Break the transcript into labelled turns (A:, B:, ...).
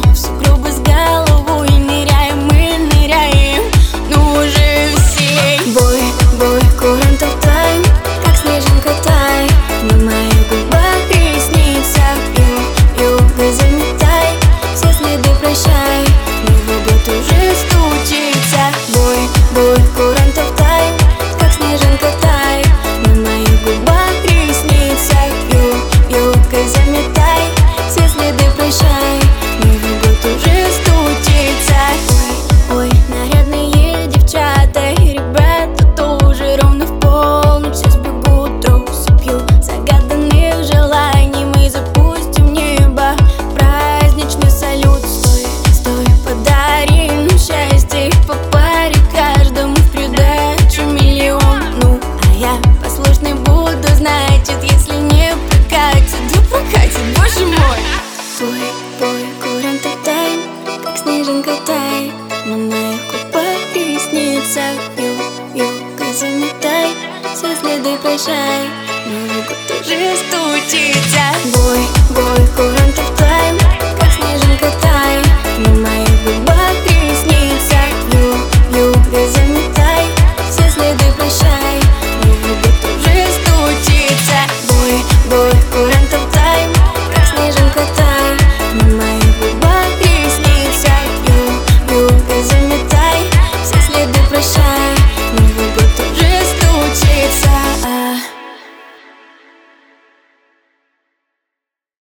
A: в сугробы с головой ныряем, мы ныряем, ну уже все. Бой, бой, курантов тайм, как снежинка тай, на моих губах ресница. Юга заметай, все следы прощай, Новый год уже стучится. Бой, бой, курантов тайм, как снежинка тай, на моих губах ресница. Юбкой заметай, все следы прощай, Новый год уже стучится. Ой, ой, нарядные девчата и ребята тоже ровно в полночь все сбегут, росы пьют загаданных желаний. Мы запустим в небо праздничный салют. Стой, стой, подари нам счастье по паре, каждому в придачу миллион. Ну, а я послушный буду, значит, если не прокатит, да прокатит, боже мой. Бой, бой, курантов тайм, как снежинка тай, на моих губах ресница. Юбкой заметай, все следы прощай, Новый год уже стучится. Бой, бой, курантов